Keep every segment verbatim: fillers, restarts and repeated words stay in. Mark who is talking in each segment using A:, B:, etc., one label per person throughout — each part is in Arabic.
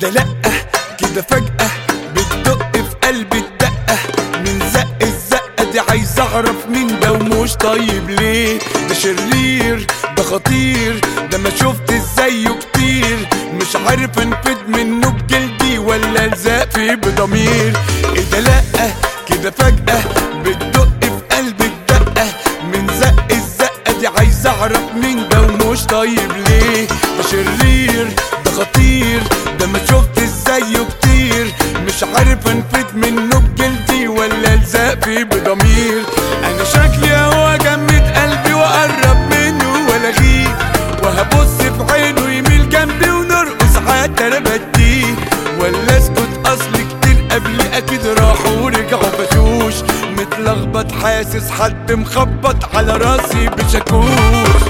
A: ده لأ كده فجأة بتدق في قلبي الدقة من زق الزقة دي، عايز اعرف مين ده ومش طيب ليه. ده شرير ده خطير ده ما شفت زيه كتير، مش عارف انفد منه بجلدي ولا الزق فيه بضمير. ايه ده لأ كده فجأة بتدق في قلبي الدقة من زق الزقة دي، عايز اعرف مين ده ومش طيب ليه. ده شرير ده خطير ده ما شفت زيه كتير، مش عارف انفد منه بجلدي ولا الزق فيه بضمير. انا شكلي هو جمد قلبي واقرب منه والاغيه، وهبص في عينه يميل جنبي ونرقص حتى انا بديه، ولا اسكت اصل كتير قبلي اكيد راحوا ورجعوا بشوش. متلخبط حاسس حد مخبط على راسي بشاكوش.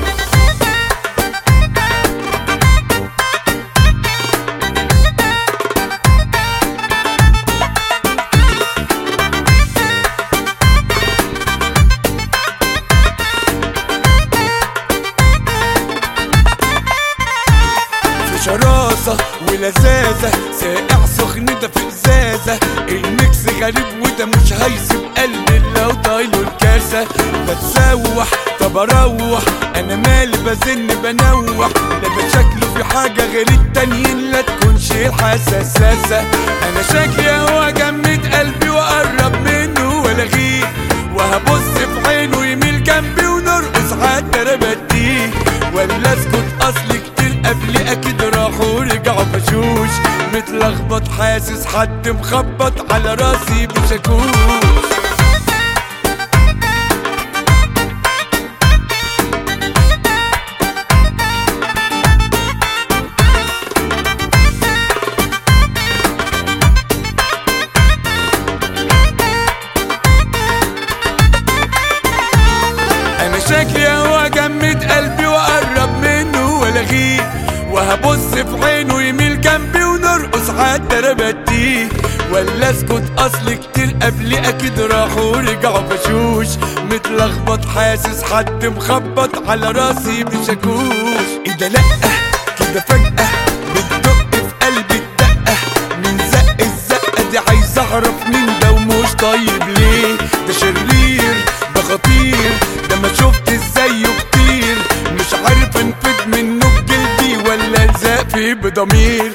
A: شراسة ولذاذة ساقع سخن ده في ازازة، الميكس غريب وده مش هيسيب قلبي لو طايله الكاسة. بتسوح طب اروح انا مالي بزن بنوح، لا ده شكله في حاجة غير التانيين لا تكونش الحساساسة. انا شكلي هو جمد قلبي واقرب منه والاغيه، وهبص في عينه يميل جنبي ونرقص حتى انا بديه، ولا اسكت اصل كتير قبلي اكيد راحوا ورجعوا بشوش. متلخبط حاسس حد مخبط على راسي بشاكوش. انا شكلي هو جمد قلبي واقرب منه والاغيه، وهبص في عينه يميل جنبي ونرقص حتى انا بديه، ولا اسكت اصل كتير قبلي اكيد راحوا ورجعوا بشوش. متلخبط حاسس حد مخبط على راسي بشاكوش. ايه ده لأ كده فجأة بتدق في قلبي الدقة من زق الزقة دي، عايز اعرف مين ده ومش طيب ليه. ده شرير ده خطير ده ما شفت زيه كتير، مش عارف انفد منه بجلدي ولا الزق فيه بضمير.